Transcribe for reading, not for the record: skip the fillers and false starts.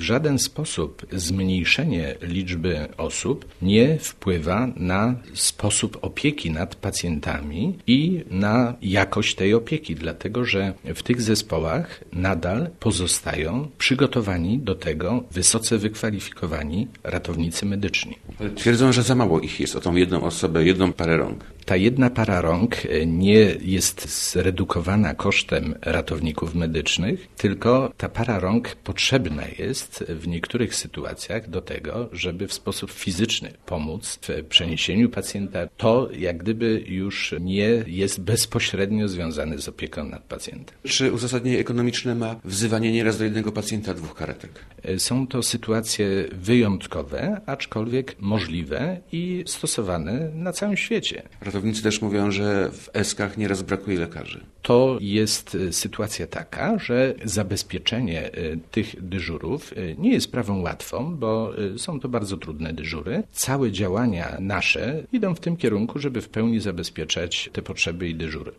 żaden sposób zmniejszenie liczby osób nie wpływa na sposób opieki nad pacjentami i na jakość tej opieki, dlatego że w tych zespołach nadal pozostają przygotowani do tego wysoce wykwalifikowani ratownicy medyczni. Ale twierdzą, że za mało ich jest, o tą jedną osobę, jedną parę rąk. Ta jedna para rąk nie jest zredukowana kosztem ratowników medycznych, tylko ta para rąk potrzebna jest w niektórych sytuacjach do tego, żeby w sposób fizyczny pomóc w przeniesieniu pacjenta. To jak gdyby już nie jest bezpośrednio związane z opieką nad pacjentem. Czy uzasadnienie ekonomiczne ma wzywanie nieraz do jednego pacjenta 2 karetek? Są to sytuacje wyjątkowe, aczkolwiek możliwe i stosowane na całym świecie. Ratownicy też mówią, że w SK-ach nieraz brakuje lekarzy. To jest sytuacja taka, że zabezpieczenie tych dyżurów nie jest sprawą łatwą, bo są to bardzo trudne dyżury. Całe działania nasze idą w tym kierunku, żeby w pełni zabezpieczać te potrzeby i dyżury.